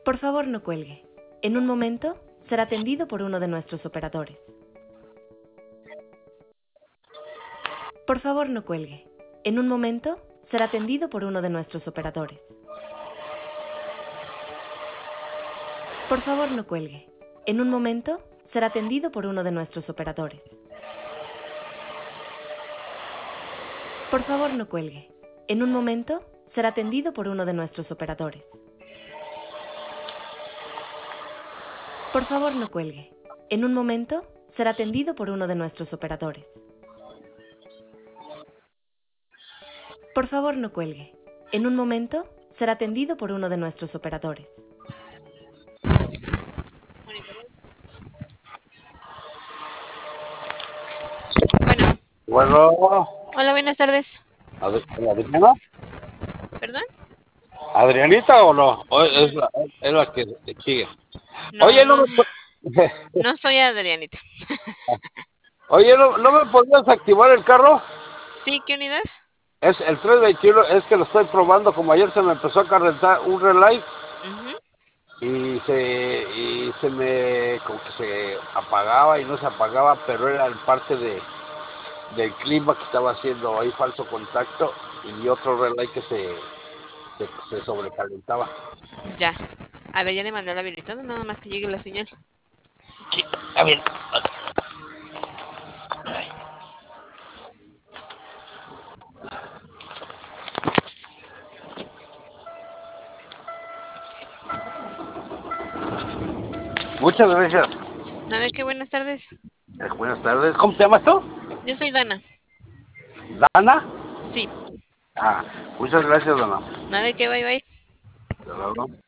Por favor, no cuelgue. En un momento será atendido por uno de nuestros operadores. Por favor, no cuelgue. En un momento será atendido por uno de nuestros operadores. Por favor, no cuelgue. En un momento será atendido por uno de nuestros operadores. Por favor, no cuelgue. En un momento será atendido por uno de nuestros operadores. Por favor, no cuelgue. En un momento será atendido por uno de nuestros operadores. Por favor, no cuelgue. En un momento será atendido por uno de nuestros operadores. Bueno, Bueno, hola, buenas tardes. ¿Adriana? ¿Perdón? ¿Adrianita o no? Es la que sigue. No, Oye, no, no soy Adrianita. Oye, ¿no me podías activar el carro? ¿Sí? ¿Qué unidad? Es el 321, es que lo estoy probando, como ayer se me empezó a calentar un relay Ujú. y se me, como que se apagaba y no se apagaba, pero era el parte del clima que estaba haciendo ahí falso contacto y otro relay que se sobrecalentaba. Ya. A ver, ya le mandé la habilitado, nada más que llegue la señal. Sí, a ver. Muchas gracias. Nada, que buenas tardes. Buenas tardes. ¿Cómo te llamas tú? Yo soy Dana. ¿Dana? Sí. Ah, muchas gracias, Dana. Nada, que bye bye. Hasta luego.